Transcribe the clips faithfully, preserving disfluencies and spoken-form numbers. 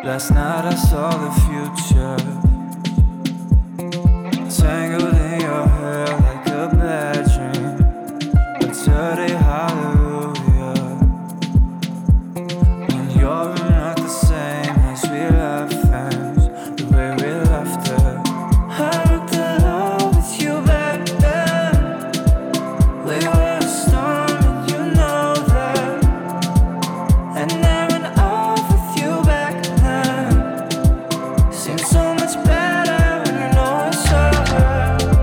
Last night I saw the future tangled in your hair like a bad dream, a dirty hallelujah. When you're not the same as we left things, the way we left it. I looked at love with you back then. We were a storm and you know that. And then when I was with you back then, seems so much better when you know it's over.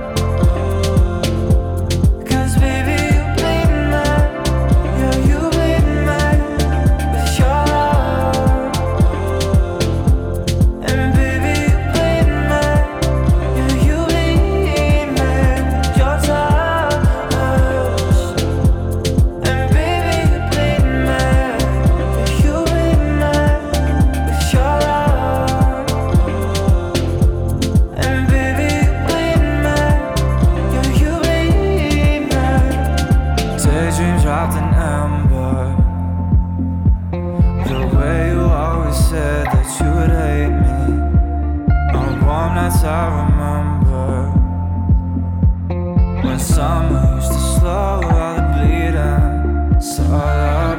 Cause baby you bleed me, yeah you bleed me with your love. And baby you bleed me, yeah you bleed me with your touch. And baby you bleed me, yeah you bleed me with your love. And baby you bleed me, yeah you bleed me. Daydreams wrapped in amber, the way you always said that you would hate me. On warm nights I remember when summer used to slow all the bleeding. So I love